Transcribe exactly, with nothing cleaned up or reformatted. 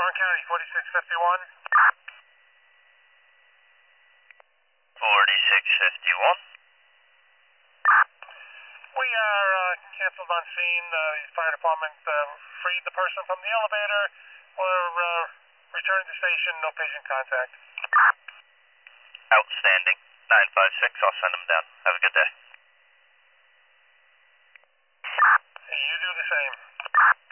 Warren County, forty-six fifty-one. forty-six fifty-one. We are uh, canceled on scene. Uh, the fire department uh, freed the person from the elevator. We're uh, returning to station, no patient contact. Outstanding. nine five six, I'll send them down. Have a good day. You do the same.